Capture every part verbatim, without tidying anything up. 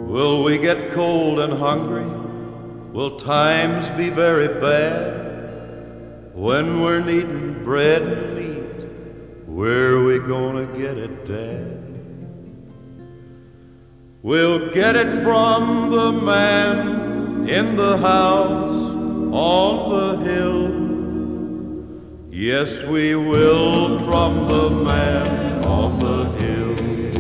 Will we get cold and hungry? Will times be very bad? When we're needing bread and meat, where we gonna get it, Dad? We'll get it from the man in the house on the hill. Yes, we will, from the man on the hill.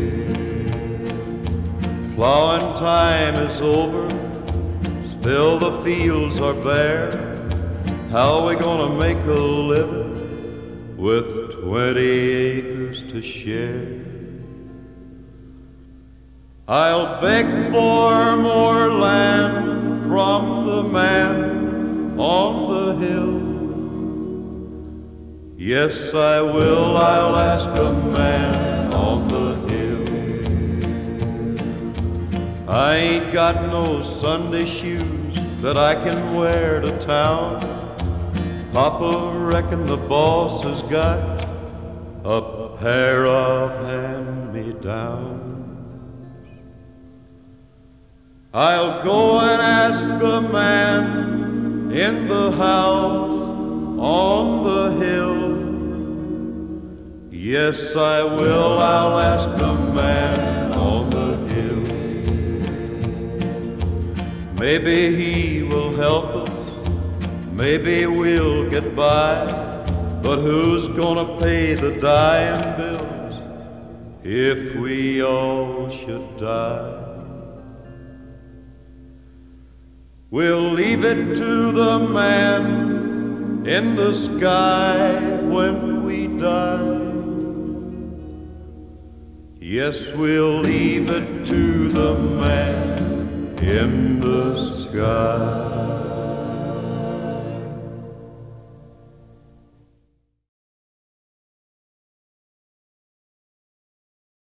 Plowing time is over, still the fields are bare. How are we gonna make a living with twenty acres to share? I'll beg for more land from the man on the hill. Yes, I will, I'll ask a man on the hill. I ain't got no Sunday shoes that I can wear to town. Papa reckon the boss has got a pair of hand-me-downs. I'll go and ask the man in the house on the hill. Yes, I will, I'll ask the man on the hill. Maybe he will help us, maybe we'll get by, but who's gonna pay the dying bills if we all should die? We'll leave it to the man in the sky when we die. Yes, we'll leave it to the man in the sky.